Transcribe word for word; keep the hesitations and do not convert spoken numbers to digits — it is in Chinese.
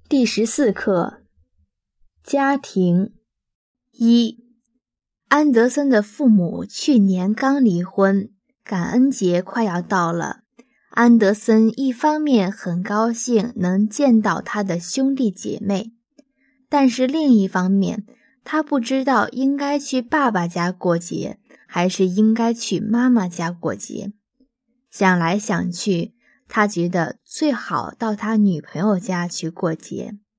第十四课，家庭。一，安德森的父母去年刚离婚，感恩节快要到了。安德森一方面很高兴能见到他的兄弟姐妹，但是另一方面，他不知道应该去爸爸家过节，还是应该去妈妈家过节。想来想去，他觉得最好到他女朋友家去过节。